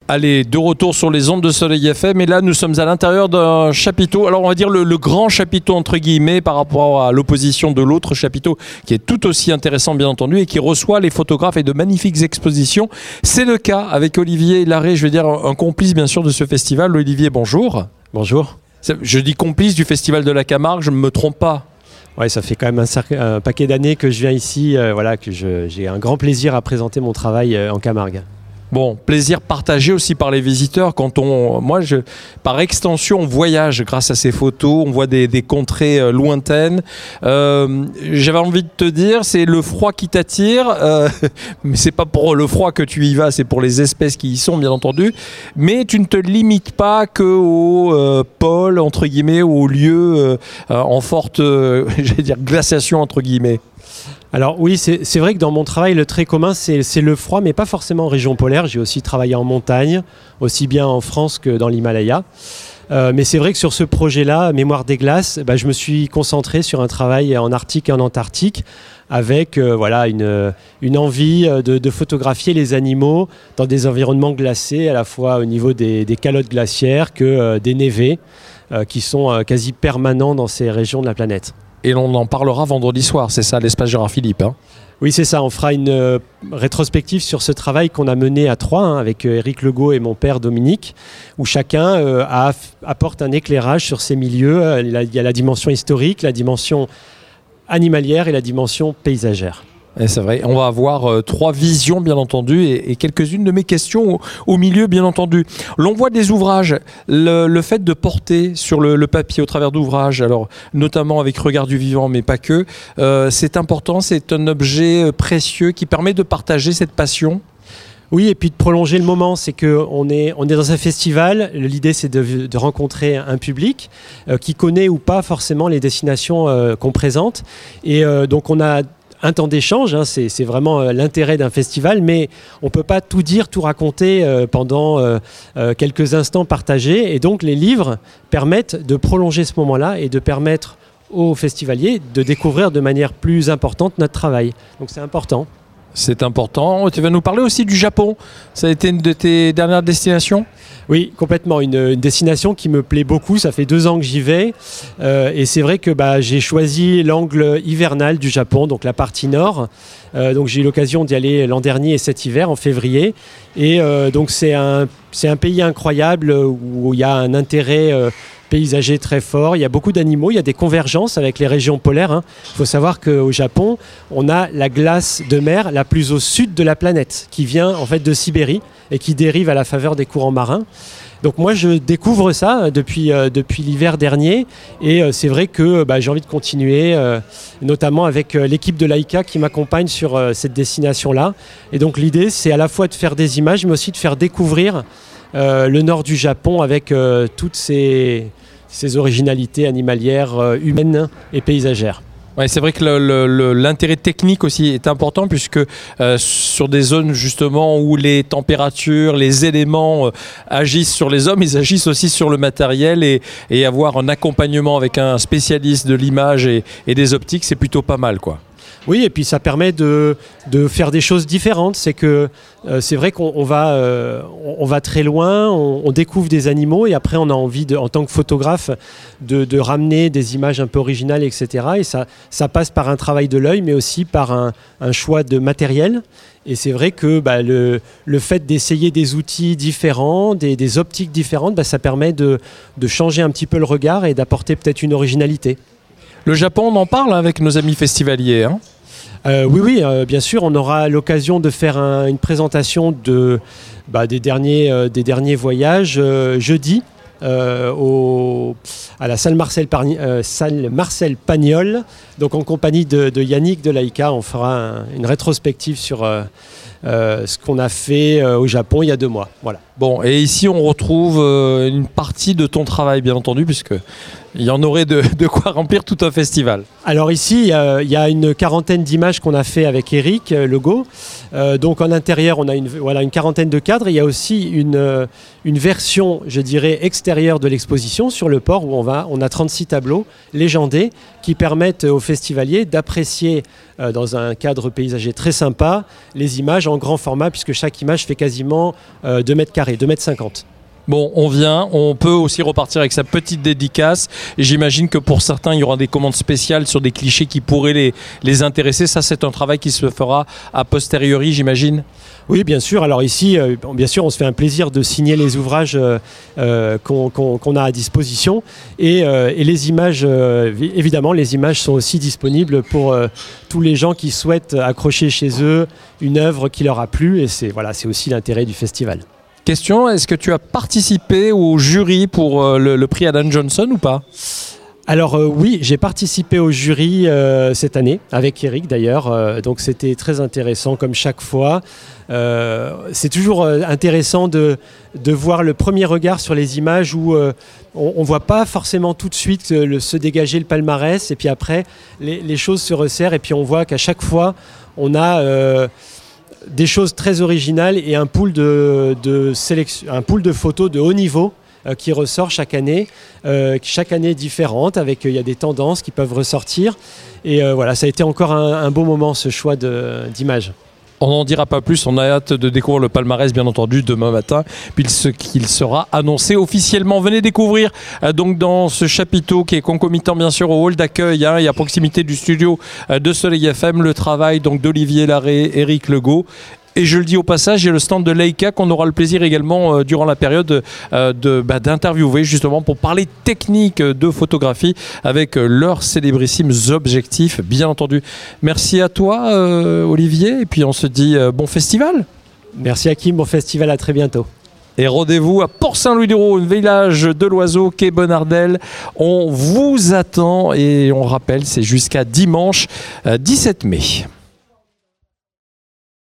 Allez, de retour sur les ondes de Soleil FM, et là nous sommes à l'intérieur d'un chapiteau, alors on va dire le grand chapiteau entre guillemets par rapport à l'opposition de l'autre chapiteau qui est tout aussi intéressant bien entendu et qui reçoit les photographes et de magnifiques expositions. C'est le cas avec Olivier Larrey, je veux dire un complice bien sûr de ce festival. Olivier, bonjour. Bonjour. Je dis complice du festival de la Camargue, je ne me trompe pas. Ouais, ça fait quand même un paquet d'années que je viens ici, j'ai un grand plaisir à présenter mon travail en Camargue. Bon, plaisir partagé aussi par les visiteurs. Par extension, on voyage grâce à ces photos, on voit des contrées lointaines. J'avais envie de te dire, c'est le froid qui t'attire, mais c'est pas pour le froid que tu y vas, c'est pour les espèces qui y sont, bien entendu. Mais tu ne te limites pas qu'au pôle, entre guillemets, ou aux lieux en forte, j'allais dire, glaciation, entre guillemets. Alors oui, c'est vrai que dans mon travail, le trait commun, c'est le froid, mais pas forcément en région polaire. J'ai aussi travaillé en montagne, aussi bien en France que dans l'Himalaya. Mais c'est vrai que sur ce projet-là, Mémoire des glaces, je me suis concentré sur un travail en Arctique et en Antarctique, avec une envie de photographier les animaux dans des environnements glacés, à la fois au niveau des calottes glaciaires que des névés, qui sont quasi permanents dans ces régions de la planète. Et on en parlera vendredi soir, c'est ça, l'espace Gérard Philippe, hein? Oui, c'est ça. On fera une rétrospective sur ce travail qu'on a mené à trois, avec Éric Legault et mon père Dominique, où chacun apporte un éclairage sur ces milieux. Il y a la dimension historique, la dimension animalière et la dimension paysagère. Et c'est vrai, on va avoir trois visions bien entendu et quelques-unes de mes questions au milieu bien entendu. L'on voit des ouvrages, le fait de porter sur le papier au travers d'ouvrages, alors notamment avec Regard du vivant mais pas que, c'est important, c'est un objet précieux qui permet de partager cette passion. Oui, et puis de prolonger le moment, c'est qu'on est dans un festival, l'idée c'est de rencontrer un public qui connaît ou pas forcément les destinations qu'on présente, et donc on a un temps d'échange, hein, c'est vraiment l'intérêt d'un festival, mais on ne peut pas tout dire, tout raconter pendant quelques instants partagés. Et donc les livres permettent de prolonger ce moment-là et de permettre aux festivaliers de découvrir de manière plus importante notre travail. Donc c'est important. C'est important. Tu vas nous parler aussi du Japon. Ça a été une de tes dernières destinations ? Oui, complètement. Une destination qui me plaît beaucoup. Ça fait 2 ans que j'y vais. Et c'est vrai que j'ai choisi l'angle hivernal du Japon, donc la partie nord. Donc j'ai eu l'occasion d'y aller l'an dernier et cet hiver, en février. Et donc c'est un pays incroyable où il y a un intérêt paysager très fort, il y a beaucoup d'animaux, il y a des convergences avec les régions polaires. Il faut savoir qu'au Japon, on a la glace de mer la plus au sud de la planète, qui vient en fait de Sibérie et qui dérive à la faveur des courants marins. Donc moi je découvre ça depuis l'hiver dernier, et c'est vrai que j'ai envie de continuer, notamment avec l'équipe de Laika qui m'accompagne sur cette destination-là. Et donc l'idée c'est à la fois de faire des images mais aussi de faire découvrir le nord du Japon avec toutes ces originalités animalières, humaines et paysagères. Ouais, c'est vrai que l'intérêt technique aussi est important puisque sur des zones justement où les températures, les éléments agissent sur les hommes, ils agissent aussi sur le matériel, et avoir un accompagnement avec un spécialiste de l'image et des optiques, c'est plutôt pas mal, quoi. Oui, et puis ça permet de faire des choses différentes. C'est que c'est vrai qu'on va très loin, on découvre des animaux, et après on a envie, en tant que photographe, de ramener des images un peu originales, etc. Et ça passe par un travail de l'œil, mais aussi par un choix de matériel. Et c'est vrai que le fait d'essayer des outils différents, des optiques différentes, ça permet de changer un petit peu le regard et d'apporter peut-être une originalité. Le Japon, on en parle avec nos amis festivaliers, hein ? Oui, bien sûr, on aura l'occasion de faire une présentation des derniers voyages jeudi à la salle Marcel Pagnol. Donc en compagnie de Yannick de Laika, on fera une rétrospective sur ce qu'on a fait au Japon il y a 2 mois. Voilà. Bon, et ici on retrouve une partie de ton travail, bien entendu, puisque Il y en aurait de quoi remplir tout un festival. Alors ici, il y a une quarantaine d'images qu'on a fait avec Eric Legault. Donc en intérieur, on a une quarantaine de cadres. Il y a aussi une version, je dirais, extérieure de l'exposition sur le port où on a 36 tableaux légendés qui permettent aux festivaliers d'apprécier dans un cadre paysager très sympa les images en grand format puisque chaque image fait quasiment 2 mètres carrés, 2 mètres 50. Bon, on vient, on peut aussi repartir avec sa petite dédicace. Et j'imagine que pour certains, il y aura des commandes spéciales sur des clichés qui pourraient les intéresser. Ça, c'est un travail qui se fera a posteriori, j'imagine. Oui, bien sûr. Alors ici, bien sûr, on se fait un plaisir de signer les ouvrages qu'on a à disposition. Et les images, évidemment, les images sont aussi disponibles pour tous les gens qui souhaitent accrocher chez eux une œuvre qui leur a plu. Et c'est aussi l'intérêt du festival. Question, est-ce que tu as participé au jury pour le prix Adam Johnson ou pas ? Alors oui, j'ai participé au jury cette année, avec Eric d'ailleurs, donc c'était très intéressant comme chaque fois. C'est toujours intéressant de voir le premier regard sur les images où on ne voit pas forcément tout de suite se dégager le palmarès et puis après les choses se resserrent et puis on voit qu'à chaque fois on a... des choses très originales et un pool de photos de haut niveau qui ressort chaque année différente, avec il y a des tendances qui peuvent ressortir. Et voilà, ça a été encore un beau moment ce choix d'images. On n'en dira pas plus, on a hâte de découvrir le palmarès bien entendu demain matin, puisqu'il sera annoncé officiellement. Venez découvrir donc dans ce chapiteau qui est concomitant bien sûr au hall d'accueil et à proximité du studio de Soleil FM, le travail donc d'Olivier Larrey, Eric Legault. Et je le dis au passage, il y a le stand de Leica qu'on aura le plaisir également durant la période d'interviewer justement pour parler technique de photographie avec leurs célébrissimes objectifs, bien entendu. Merci à toi Olivier, et puis on se dit bon festival. Merci Hakim, bon festival, à très bientôt. Et rendez-vous à Port-Saint-Louis-du-Rhône, village de l'Oiseau, quai Bonnardel. On vous attend et on rappelle, c'est jusqu'à dimanche 17 mai.